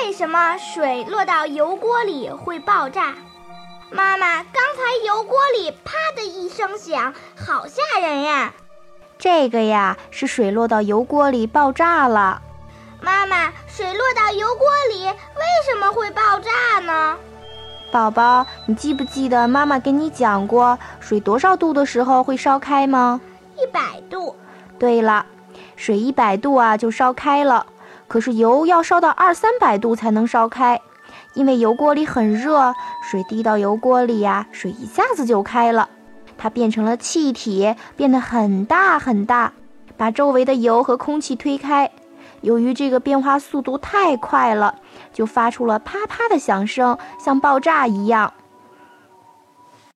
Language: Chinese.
为什么水落到油锅里会爆炸？妈妈，刚才油锅里啪的一声响，好吓人呀！ 这个呀，是水落到油锅里爆炸了。 妈妈，水落到油锅里为什么会爆炸呢？ 宝宝，你记不记得妈妈跟你讲过，水多少度的时候会烧开吗 ？100度。 对了，水100度啊就烧开了，可是油要烧到200-300度才能烧开，因为油锅里很热，水滴到油锅里呀，水一下子就开了，它变成了气体，变得很大很大，把周围的油和空气推开。由于这个变化速度太快了，就发出了啪啪的响声，像爆炸一样。